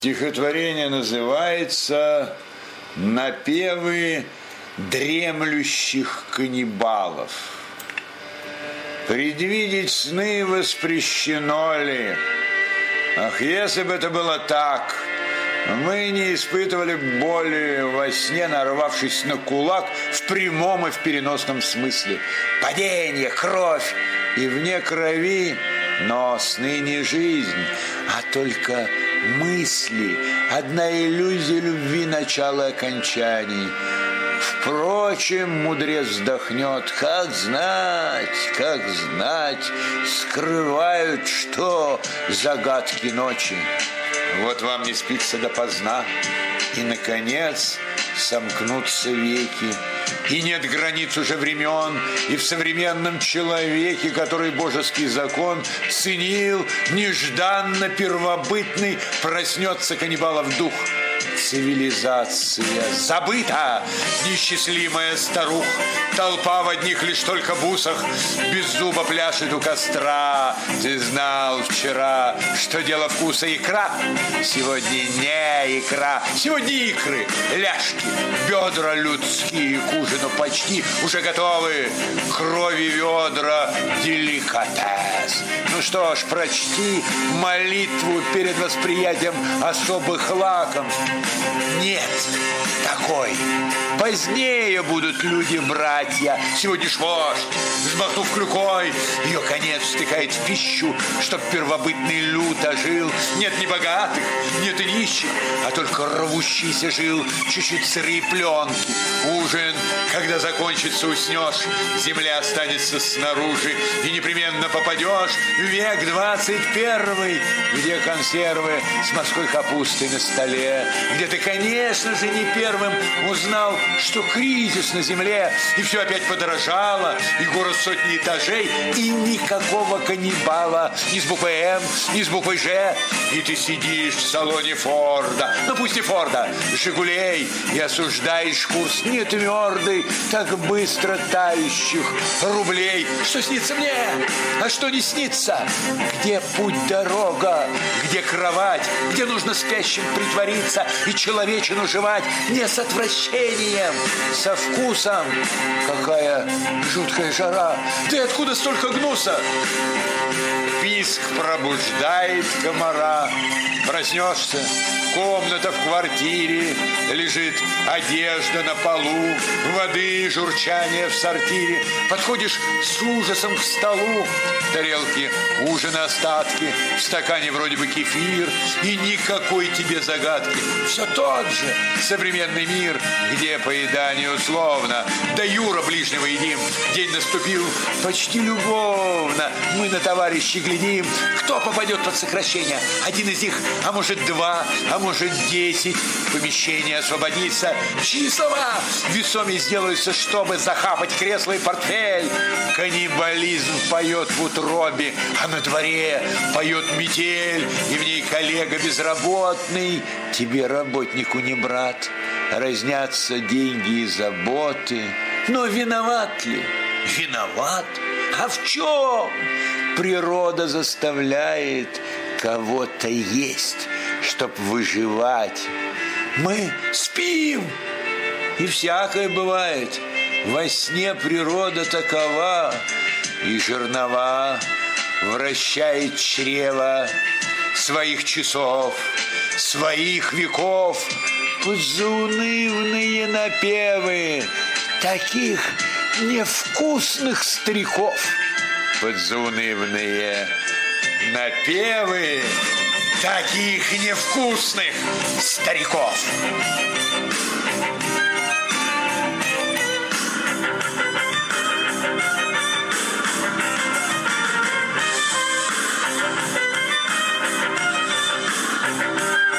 Стихотворение называется «Напевы дремлющих каннибалов». Предвидеть сны воспрещено ли? Ах, если бы это было так, мы не испытывали боли во сне, нарвавшись на кулак в прямом и в переносном смысле. Падение, кровь и вне крови, но сны не жизнь, а только мысли, одна иллюзия любви, начала и окончаний. Впрочем, мудрец вздохнет, как знать, скрывают что загадки ночи. Вот вам не спится допоздна, и, наконец, сомкнутся веки. И нет границ уже времен, и в современном человеке, который божеский закон ценил, нежданно первобытный, проснется каннибалов дух. Цивилизация забыта, неисчислимая старух. Толпа в одних лишь только бусах без зуба пляшет у костра. Ты знал вчера, что дело вкуса икра? Сегодня не икра, сегодня икры, ляжки, бедра людские к ужину почти уже готовы. Крови ведра, деликатес. Ну что ж, прочти молитву перед восприятием особых лакомств. Нет такой. Позднее будут люди-братья. Сегодня ж вождь, взмахнув клюкой, ее конец втыкает в пищу, чтоб первобытный люд ожил. Нет ни богатых, нет и нищих, а только рвущийся жил чуть-чуть сырые пленки. Ужин, когда закончится, уснешь, земля останется снаружи, и непременно попадешь в век 21, где консервы с морской капустой на столе, где ты, конечно же, не первым узнал, что кризис на земле, и все опять подорожало, и город сотни этажей, и никакого каннибала, ни с буквой «М», ни с буквой «Ж», и ты сидишь в салоне Форда, ну пусть не Форда, «Жигулей», и осуждаешь курс не твердый, так быстро тающих рублей. Что снится мне, а что не снится? Где путь-дорога, где кровать, где нужно спящим притвориться и человечину жевать не с отвращением, со вкусом. Какая жуткая жара! Ты откуда столько гнуса? Писк пробуждает комара. Проснешься, комната в квартире, лежит одежда на полу, воды и журчание в сортире. Подходишь с ужасом к столу, в тарелке ужин остатки, в стакане вроде бы кефир, и никакой тебе загадки. Все тот же современный мир, где поедание условно, да Юра ближнего едим. День наступил почти любовно, мы на товарищей глядим, кто попадет под сокращение. Один из них, а может 2, а может 10. Помещение освободится. Чьи слова весомее сделаются, чтобы захапать кресло и портфель? Каннибализм поет в утробе, а на дворе поет метель, и в ней коллега безработный. Тебе, работнику, не брат. Разнятся деньги и заботы. Но виноват ли? Виноват? А в чем? Природа заставляет кого-то есть, чтоб выживать. Мы спим, и всякое бывает. Во сне природа такова, и жернова вращает чрево своих часов, своих веков под заунывные напевы таких невкусных стариков. Под заунывные напевы таких невкусных стариков.